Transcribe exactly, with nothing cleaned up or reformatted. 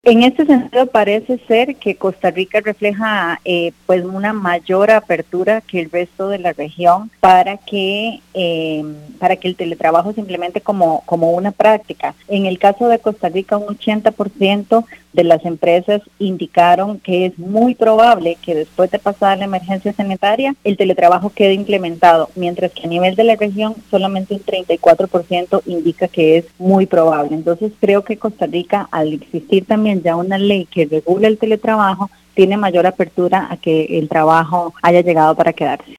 En este sentido, parece ser que Costa Rica refleja eh, pues una mayor apertura que el resto de la región para que eh, para que el teletrabajo se implemente como, como una práctica. En el caso de Costa Rica, un ochenta por ciento de las empresas indicaron que es muy probable que después de pasar la emergencia sanitaria, el teletrabajo quede implementado, mientras que a nivel de la región solamente un treinta y cuatro por ciento indica que es muy probable. Entonces creo que Costa Rica, al existir también ya una ley que regula el teletrabajo, tiene mayor apertura a que el trabajo haya llegado para quedarse.